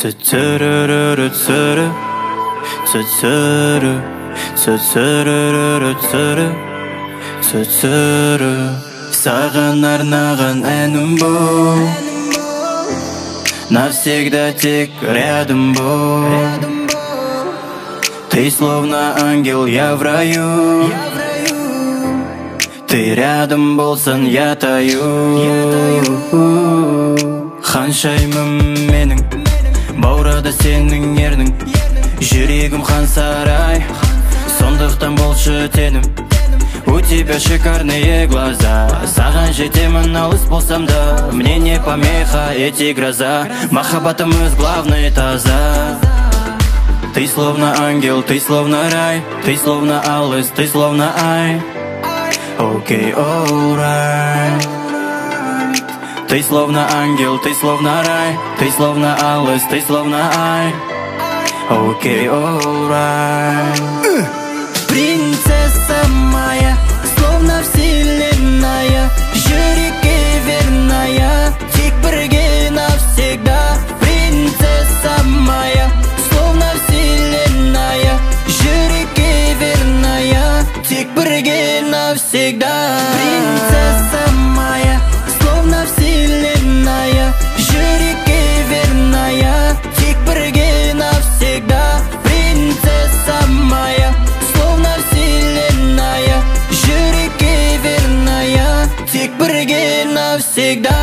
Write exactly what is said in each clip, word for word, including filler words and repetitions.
Цу-цу-ру-ру-ру, цу-ру. Цу-цу-ру. Цу-цу-ру-ру-ру, цу-ру. Цу-цу-ру. Саған арнаған әнім бұл, навсегда тек рядом будь. Ты словно ангел, я в раю. Ты рядом болсаң, я таю. Ханшаймын менің баурада сенің ернің. Жүрегім хан сарай, сондықтан болшы тенім. У тебя шикарные глаза. Саған жетемін алыс болсам да, мне не помеха эти гроза. Махаббатымыз главный таза. Ты словно ангел, ты словно рай. Ты словно алыс, ты словно ай. Окей, alright. Ты словно ангел, ты словно рай. Ты словно алыс, ты словно ай. Окей, alright. Принцесса моя, словно вселенная, жүрекке верная, тек бірге навсегда. Принцесса моя, словно вселенная, жүрекке верная, тек бірге навсегда. Принцесса моя, словно вселенная, жүрекке верная, тек бірге навсегда. Принцесса моя, словно вселенная, жүрекке верная, тек бірге навсегда.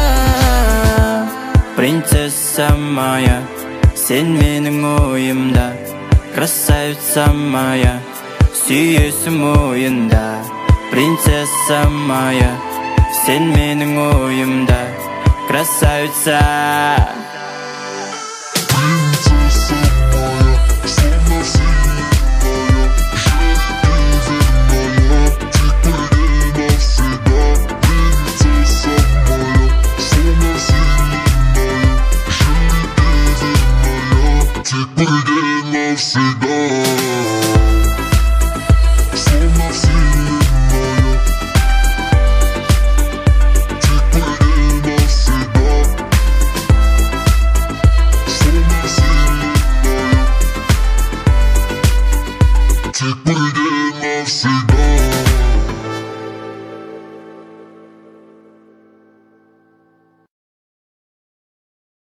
Принцесса моя, сен менің ойымда. Красавица моя, сүйесім ойында. Принцесса моя, сен менің ойымда. Красавица. Тек бірге навсегда.